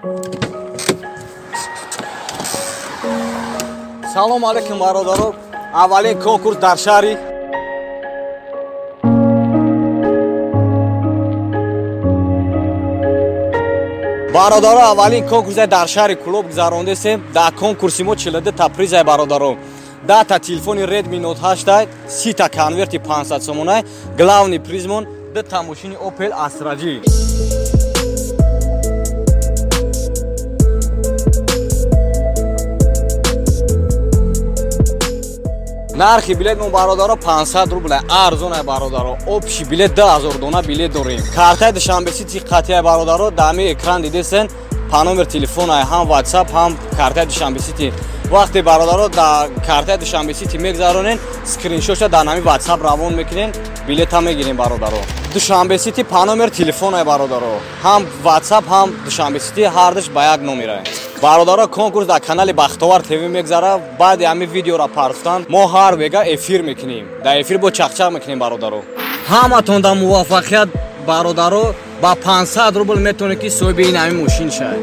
салом алейкум бародаро. Аввалин конкурс дар шаҳри бародаро, аввалин конкурсе дар шаҳри Кӯлоб гузарондесем. Дар конкурси мо 42 призай бародаро. 10 телефони Redmi Note 8, 30 конверти 500 сомонай, главный призмон 2 машини Opel Astra G. нархи билет мо бародаро 500 рубля, арзонай бародаро. Общий билет 2000 дона билет дорем. Картаи Душанбе Сити қатъи бародаро дами экран дидесен, по номер телефонай ҳам WhatsApp, ҳам картаи Душанбе Сити. вақте бародаро дар картаи Душанбе Сити мегзаронен, скриншотша дар нами WhatsApp равон мекунен, билета мегирем бародаро. Душанбе Сити по номер телефонай бародаро, ҳам WhatsApp, ҳам Душанбе Сити ҳардуш ба як номерай. бародаро, конкурс дар канали Бахтовар ТВ мегзара. баъди ҳамин видеора партофтан мо ҳар вега эфир мекунем. дар эфир бо чақчақ мекунем бародаро. ҳаматон дар муваффақият бародаро, ба 500 рубл метавонед ки соҳиби ин ҳамин мошин шавед.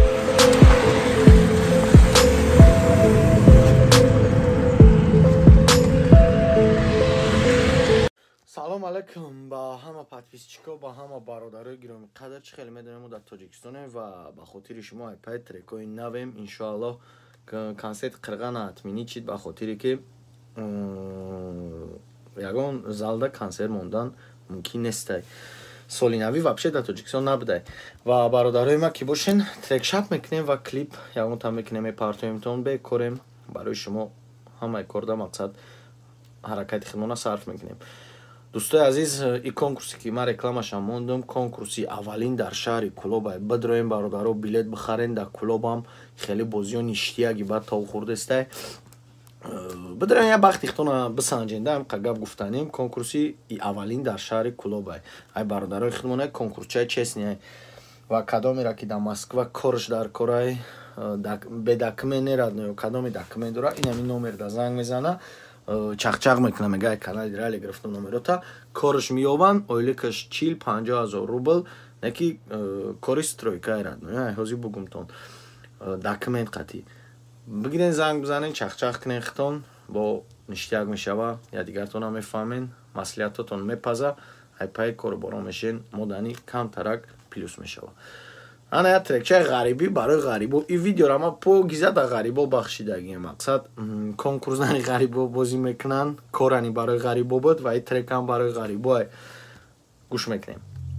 салом алейкум ба ҳама подписчико, ба ҳама бародарои гироми қадр. Чӣ хеле медонем мо дар тоҷикистонем ва ба хотири шумо айпай трекои навем. Иншоаллоҳ консерт қирғана атминӣ чид, ба хотире ки ягон залда консерт мондан мумкин нестай. соли нави вообще дар тоҷикистон набудай. ва бародарои ма ки бошен, трекшап мекунем ва клип ягонта мекунем, мепартоемтон бекорем. барои шумо ҳамаи корда мақсад ҳаракати худмона сарф мекунем. дӯстои азиз, ин конкурсе ки ман рекламашам мондам, конкурси аввалин дар шаҳри Кӯлоб. бидроем бародаро, билет бихарен. дар Кӯлобам хеле бозиё ништияги бад тав хурдестай. бидроем я бахти хитона бисанҷен, дам қагаб гуфтанем. конкурси аввалин дар шаҳри Кӯлоб. ай бародарои худмона конкурсчаи честни. ва кадомера ки дар Москва корш дар корай, бе документ нерадно, кадоми документ дора, ин ҳамин номер да занг мезана, чақчақ мекуна, мега канали драйли гирифтам номерота, корш миёбан, ойликаш 40-50 000 рубл, неки кори стройка радно, ҳозир бугумтон документ қатӣ. бигирен занг бизанен, чақчақ кунен хитон, бо ништияк мешава, я дигартонам мефаҳмен, маслиҳатотон мепаза, айпай кор боро мешен, модани камтарак плюс мешава. ана я трекчаи ғарибӣ барои ғарибо. ин видеора ма погиза да ғарибо бахшидагием. мақсад конкурснари ғарибо бозӣ мекунанд, корани барои ғарибо буд ва ин трекам барои ғарибо. гӯш мекунем.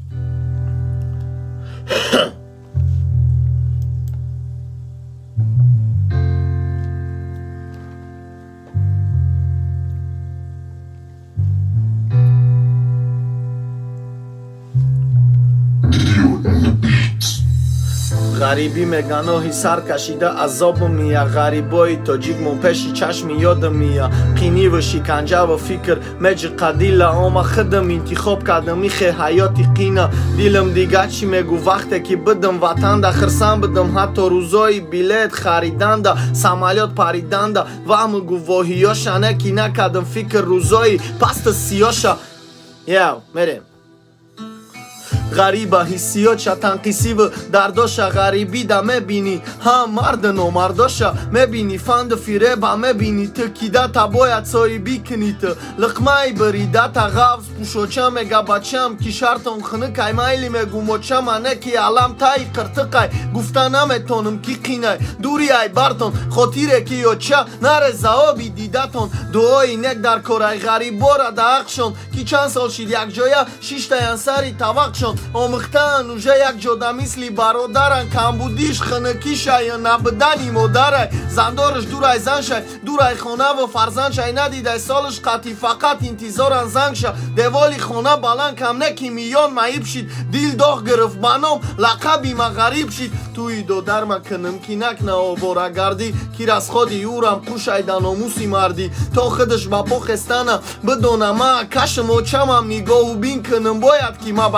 ғарибӣ меганоҳи сар кашида азобу мия, ғарибои тоҷикмон пеши чашми ёдам мия, қиниву шиканҷаву фикр меҷи қадила ома хидам интихоб кардам михе ҳаёти қина. дилам дига чӣ мегӯ вақте ки бидам ватанда, хирсам бидам ҳатто рӯзои билет хариданда, самолёт париданда, ваҳму гувоҳиёша не ки накардам фикр рӯзои пасти сиёша. яв мерем. ғариба ҳиссиётша танқисиву дардоша, ғарибида мебини ҳам марда номардоша, мебини фанду фиреба, мебини ту кидата бояд соҳибӣ кунӣ ту, лиқмаи баридата ғавз пушоча мега бачам, ки шартон хунукай майли мегумочама, не ки алам таи қиртиқай, гуфта наметонам ки қинай, дури ай бартон хотире ки ёча наре заоби дидатон, дуои нек дар корай ғарибора да ақшон, ки чанд сол шид якҷоя шиштаян сари тавақшон, омӯхтаан уже якҷода мисли бародаран, камбудиш хунукишай набудани модарай, зандораш дурай заншай, дурай хонаву фарзандшай, надидай солаш қатӣ фақат интизоран зангша, деволи хона баланд камне ки миён маиб шид, дил доғ гирифт ба ном лақаби ма ғариб шид, туи додарма кунам ки накна оворагарди, ки расходи урам қушай да номуси марди, то худаш ба по хестана бидона ма кашам очамам нигоҳу бин кунам, бояд ки ма ба чашм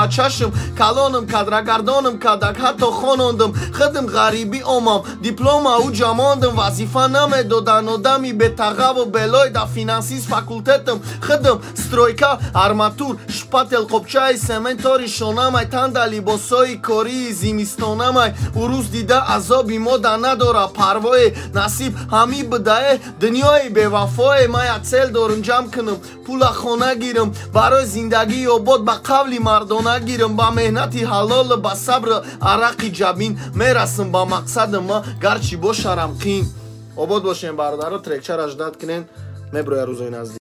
باشم کلانم کادرگردانم کادک حتی خاناندم خدم غریبی آمم دیپلم او جماندم وظیفه نمیدادن آدمی به تقو و بلای دا فینانسیس فاکولتتم خدم سترویکا ارماتور شپاتل قبچای سمنتاری شونم تندلی باسای کاری زیمیستانم روز دیده عذابی ماده نداره پروای نصیب همی بده دنیای به وفای ما اصل دارم جمع کنم پول خانه گیرم برای زندگی آباد با قولی مردانه گیرم با مهنتی حلال با صبر عرقی جبین میرسم با مقصد ما گرچی باشرم قین آباد باشین برادرها ترکچه را اجداد کنین مبروی روزای نزدیک